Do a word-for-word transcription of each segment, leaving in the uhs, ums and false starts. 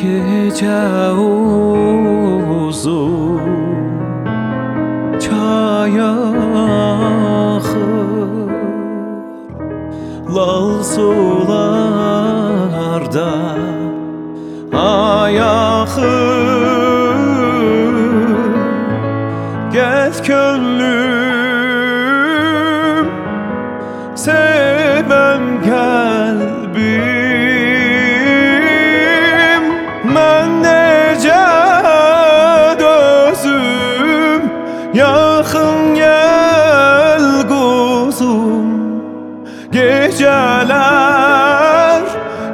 Gece uzun çay axır, lal sularda ay axır. Gəl könlüm, sevəm qəlbim. Mən necə dözüm, yaxın gəl quzum. Gecələr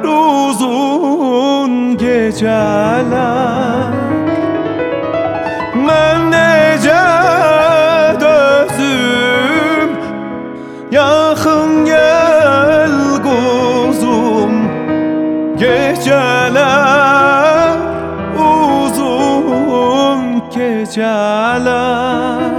uzun gecələr. Mən necə dözüm, yaxın gəl quzum. Gecələr uzun gecələr.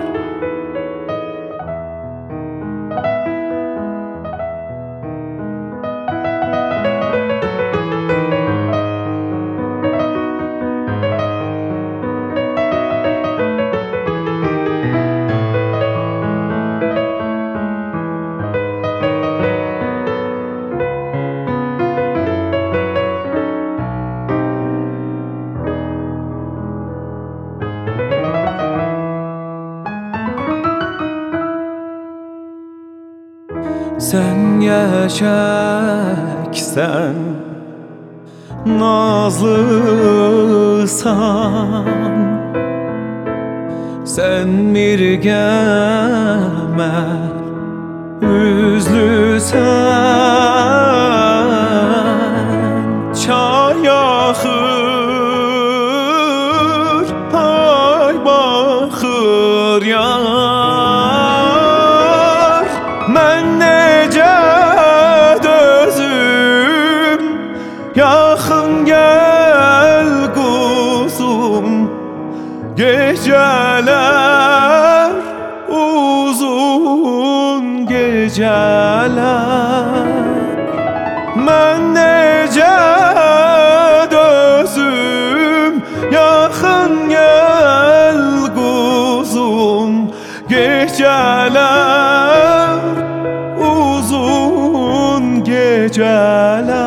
Sen yaşaksan, nazlısan. Sen mirgəmə üzlüsən. Çay axır, ay baxır yar. Mən necə dözüm, yaxın gəl quzum. Gecələr uzun gecələr. Mən necə dözüm, yaxın gəl quzum. Gecələr uzun geceler.